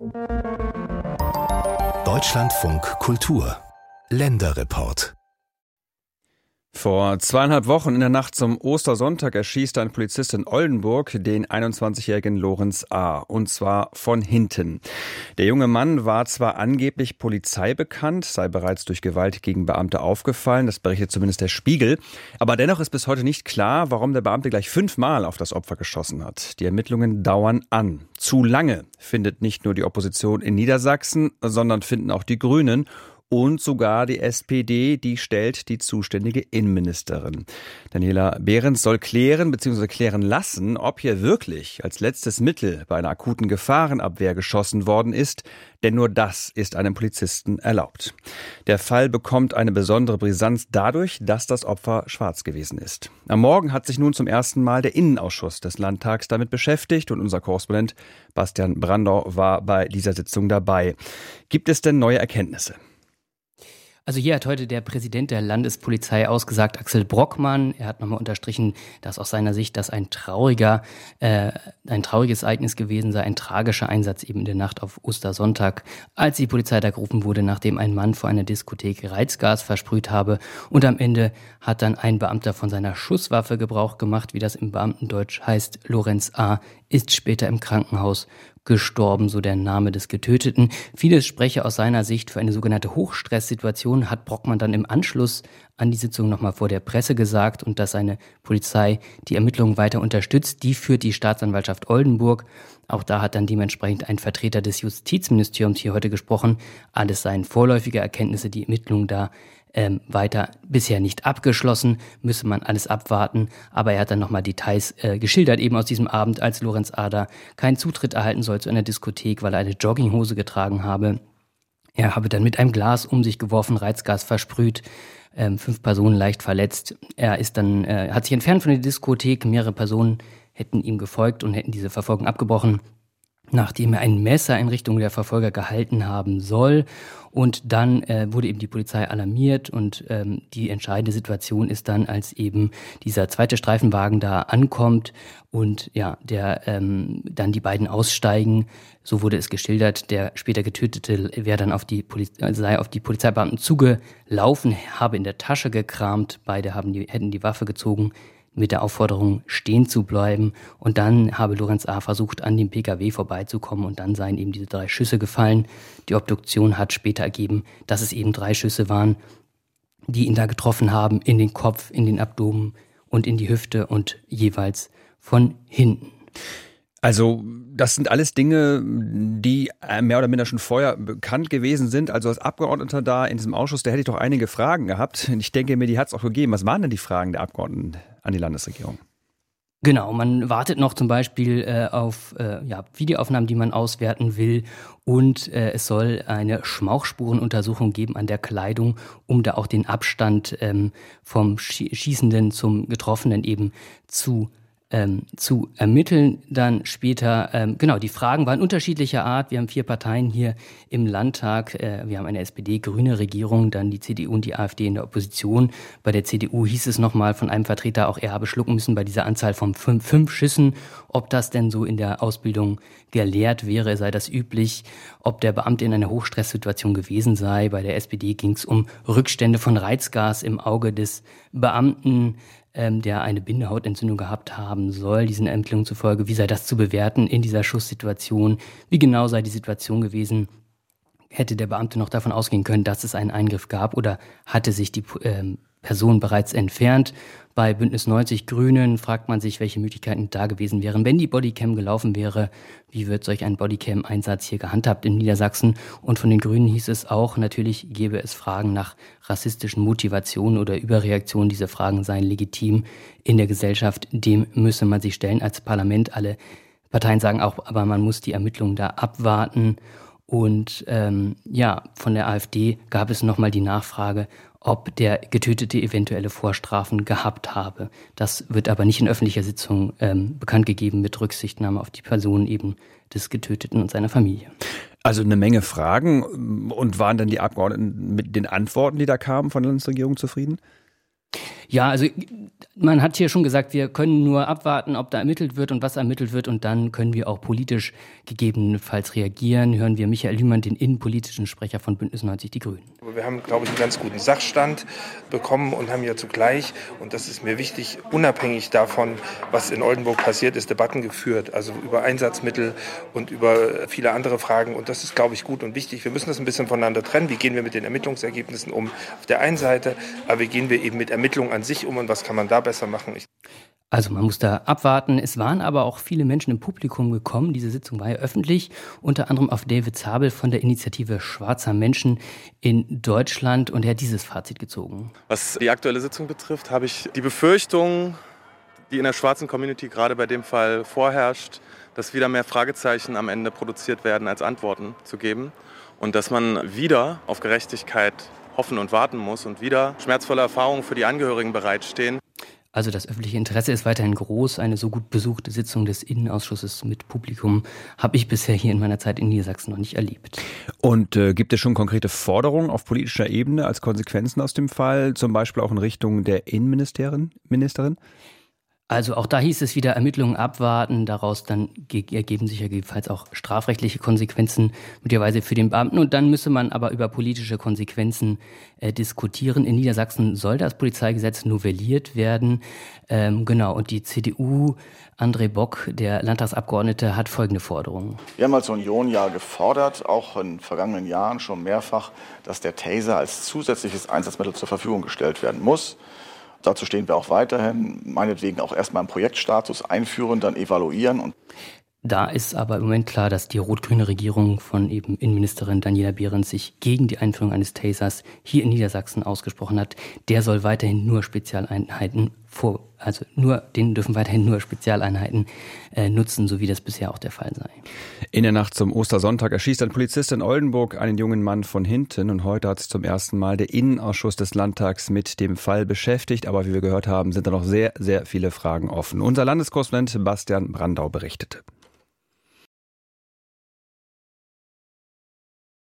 Deutschlandfunk Kultur Länderreport. Vor 2,5 Wochen in der Nacht zum Ostersonntag erschießt ein Polizist in Oldenburg den 21-jährigen Lorenz A. Und zwar von hinten. Der junge Mann war zwar angeblich polizeibekannt, sei bereits durch Gewalt gegen Beamte aufgefallen, das berichtet zumindest der Spiegel. Aber dennoch ist bis heute nicht klar, warum der Beamte gleich 5-mal auf das Opfer geschossen hat. Die Ermittlungen dauern an. Zu lange findet nicht nur die Opposition in Niedersachsen, sondern finden auch die Grünen. Und sogar die SPD, die stellt die zuständige Innenministerin. Daniela Behrens soll klären bzw. klären lassen, ob hier wirklich als letztes Mittel bei einer akuten Gefahrenabwehr geschossen worden ist. Denn nur das ist einem Polizisten erlaubt. Der Fall bekommt eine besondere Brisanz dadurch, dass das Opfer schwarz gewesen ist. Am Morgen hat sich nun zum ersten Mal der Innenausschuss des Landtags damit beschäftigt und unser Korrespondent Bastian Brandau war bei dieser Sitzung dabei. Gibt es denn neue Erkenntnisse? Also hier hat heute der Präsident der Landespolizei ausgesagt, Axel Brockmann. Er hat nochmal unterstrichen, dass aus seiner Sicht das ein trauriges Ereignis gewesen sei, ein tragischer Einsatz eben in der Nacht auf Ostersonntag, als die Polizei da gerufen wurde, nachdem ein Mann vor einer Diskothek Reizgas versprüht habe. Und am Ende hat dann ein Beamter von seiner Schusswaffe Gebrauch gemacht, wie das im Beamtendeutsch heißt. Lorenz A. ist später im Krankenhaus gestorben, so der Name des Getöteten. Vieles spreche aus seiner Sicht für eine sogenannte Hochstresssituation, hat Brockmann dann im Anschluss an die Sitzung nochmal vor der Presse gesagt, und dass seine Polizei die Ermittlungen weiter unterstützt. Die führt die Staatsanwaltschaft Oldenburg. Auch da hat dann dementsprechend ein Vertreter des Justizministeriums hier heute gesprochen. Alles seien vorläufige Erkenntnisse, die Ermittlungen da weiter bisher nicht abgeschlossen, müsse man alles abwarten. Aber er hat dann nochmal Details geschildert, eben aus diesem Abend, als Lorenz A. da keinen Zutritt erhalten soll zu einer Diskothek, weil er eine Jogginghose getragen habe. Er habe dann mit einem Glas um sich geworfen, Reizgas versprüht, 5 Personen leicht verletzt. Er ist dann, hat sich entfernt von der Diskothek, mehrere Personen hätten ihm gefolgt und hätten diese Verfolgung abgebrochen, nachdem er ein Messer in Richtung der Verfolger gehalten haben soll. Und dann wurde eben die Polizei alarmiert und die entscheidende Situation ist dann, als eben dieser zweite Streifenwagen da ankommt und ja, dann die beiden aussteigen. So wurde es geschildert. Der später Getötete wäre dann sei auf die Polizeibeamten zugelaufen, habe in der Tasche gekramt. Beide hätten die Waffe gezogen, mit der Aufforderung, stehen zu bleiben. Und dann habe Lorenz A. versucht, an dem PKW vorbeizukommen, und dann seien eben diese 3 Schüsse gefallen. Die Obduktion hat später ergeben, dass es eben 3 Schüsse waren, die ihn da getroffen haben, in den Kopf, in den Abdomen und in die Hüfte und jeweils von hinten. Also das sind alles Dinge, die mehr oder minder schon vorher bekannt gewesen sind. Also als Abgeordneter da in diesem Ausschuss, da hätte ich doch einige Fragen gehabt. Ich denke mir, die hat es auch gegeben. Was waren denn die Fragen der Abgeordneten an die Landesregierung? Genau, man wartet noch zum Beispiel auf Videoaufnahmen, die man auswerten will, und es soll eine Schmauchspurenuntersuchung geben an der Kleidung, um da auch den Abstand vom Schießenden zum Getroffenen eben zu ermitteln. Dann später, die Fragen waren unterschiedlicher Art. Wir haben 4 Parteien hier im Landtag. Wir haben eine SPD-grüne Regierung, dann die CDU und die AfD in der Opposition. Bei der CDU hieß es nochmal von einem Vertreter, auch er habe schlucken müssen bei dieser Anzahl von 5 Schüssen. Ob das denn so in der Ausbildung gelehrt wäre, sei das üblich. Ob der Beamte in einer Hochstresssituation gewesen sei. Bei der SPD ging es um Rückstände von Reizgas im Auge des Beamten, der eine Bindehautentzündung gehabt haben soll, diesen Ermittlungen zufolge. Wie sei das zu bewerten in dieser Schusssituation? Wie genau sei die Situation gewesen? Hätte der Beamte noch davon ausgehen können, dass es einen Eingriff gab, oder hatte sich die Person bereits entfernt? Bei Bündnis 90 Grünen fragt man sich, welche Möglichkeiten da gewesen wären, wenn die Bodycam gelaufen wäre. Wie wird solch ein Bodycam-Einsatz hier gehandhabt in Niedersachsen? Und von den Grünen hieß es auch, natürlich gäbe es Fragen nach rassistischen Motivationen oder Überreaktionen. Diese Fragen seien legitim in der Gesellschaft. Dem müsse man sich stellen als Parlament. Alle Parteien sagen auch, aber man muss die Ermittlungen da abwarten. Und von der AfD gab es nochmal die Nachfrage, ob der Getötete eventuelle Vorstrafen gehabt habe. Das wird aber nicht in öffentlicher Sitzung bekannt gegeben, mit Rücksichtnahme auf die Person eben des Getöteten und seiner Familie. Also eine Menge Fragen. Und waren dann die Abgeordneten mit den Antworten, die da kamen von der Landesregierung, zufrieden? Ja, also man hat hier schon gesagt, wir können nur abwarten, ob da ermittelt wird und was ermittelt wird, und dann können wir auch politisch gegebenenfalls reagieren. Hören wir Michael Lühmann, den innenpolitischen Sprecher von Bündnis 90 Die Grünen. Wir haben, glaube ich, einen ganz guten Sachstand bekommen und haben ja zugleich, und das ist mir wichtig, unabhängig davon, was in Oldenburg passiert ist, Debatten geführt, also über Einsatzmittel und über viele andere Fragen, und das ist, glaube ich, gut und wichtig. Wir müssen das ein bisschen voneinander trennen. Wie gehen wir mit den Ermittlungsergebnissen um auf der einen Seite, aber wie gehen wir eben mit Ermittlungen an sich um und was kann man da besser machen? Also man muss da abwarten. Es waren aber auch viele Menschen im Publikum gekommen. Diese Sitzung war ja öffentlich, unter anderem auf David Zabel von der Initiative Schwarzer Menschen in Deutschland, und er hat dieses Fazit gezogen. Was die aktuelle Sitzung betrifft, habe ich die Befürchtung, die in der schwarzen Community gerade bei dem Fall vorherrscht, dass wieder mehr Fragezeichen am Ende produziert werden, als Antworten zu geben, und dass man wieder auf Gerechtigkeit hoffen und warten muss und wieder schmerzvolle Erfahrungen für die Angehörigen bereitstehen. Also das öffentliche Interesse ist weiterhin groß. Eine so gut besuchte Sitzung des Innenausschusses mit Publikum habe ich bisher hier in meiner Zeit in Niedersachsen noch nicht erlebt. Und gibt es schon konkrete Forderungen auf politischer Ebene als Konsequenzen aus dem Fall, zum Beispiel auch in Richtung der Innenministerin? Also auch da hieß es wieder, Ermittlungen abwarten, daraus dann ergeben sich ja gegebenenfalls auch strafrechtliche Konsequenzen möglicherweise für den Beamten, und dann müsse man aber über politische Konsequenzen diskutieren. In Niedersachsen soll das Polizeigesetz novelliert werden, und die CDU, André Bock, der Landtagsabgeordnete, hat folgende Forderungen. Wir haben als Union ja gefordert, auch in vergangenen Jahren schon mehrfach, dass der Taser als zusätzliches Einsatzmittel zur Verfügung gestellt werden muss. Dazu stehen wir auch weiterhin, meinetwegen auch erstmal im Projektstatus einführen, dann evaluieren. Und da ist aber im Moment klar, dass die rot-grüne Regierung von eben Innenministerin Daniela Behrens sich gegen die Einführung eines Tasers hier in Niedersachsen ausgesprochen hat. Der soll weiterhin nur Spezialeinheiten den dürfen weiterhin nur Spezialeinheiten nutzen, so wie das bisher auch der Fall sei. In der Nacht zum Ostersonntag erschießt ein Polizist in Oldenburg einen jungen Mann von hinten, und heute hat sich zum ersten Mal der Innenausschuss des Landtags mit dem Fall beschäftigt. Aber wie wir gehört haben, sind da noch sehr, sehr viele Fragen offen. Unser Landeskorrespondent Bastian Brandau berichtete.